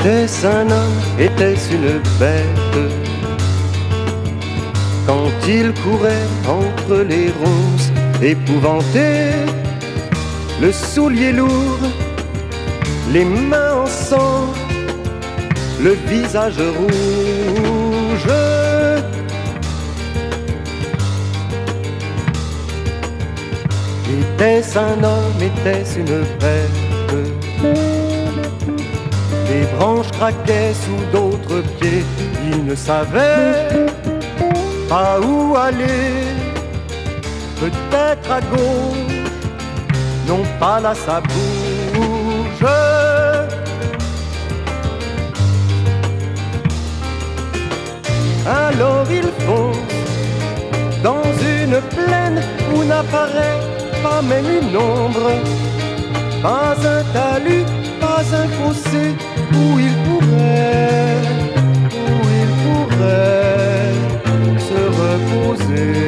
Était-ce un homme, était-ce une bête? Quand il courait entre les ronces, épouvanté, le soulier lourd, les mains en sang, le visage rouge. Était-ce un homme, était-ce une bête? Les branches craquaient sous d'autres pieds, il ne savait pas où aller. Peut-être à gauche, non pas là ça bouge. Alors il fonce dans une plaine où n'apparaît pas même une ombre, pas un talus, pas un fossé où il pourrait se reposer.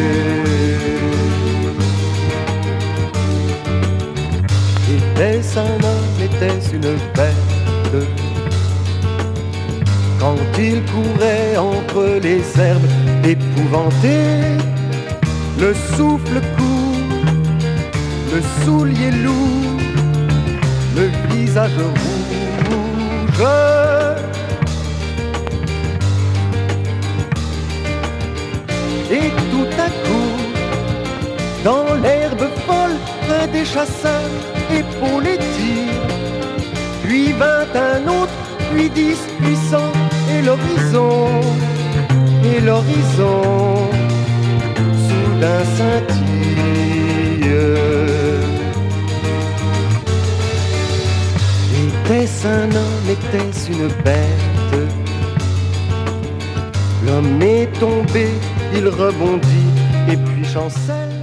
Était-ce un homme, était-ce une bête? Quand il courait entre les herbes, épouvanté, le souffle court, le soulier lourd, le visage rouge. Et tout à coup, dans l'herbe folle, un des chasseurs épaule et tire. Puis 21 autres, puis 10, puis 100, et l'horizon, soudain scintille. Était-ce un homme, était-ce une bête? L'homme est tombé, il rebondit et puis chancelle.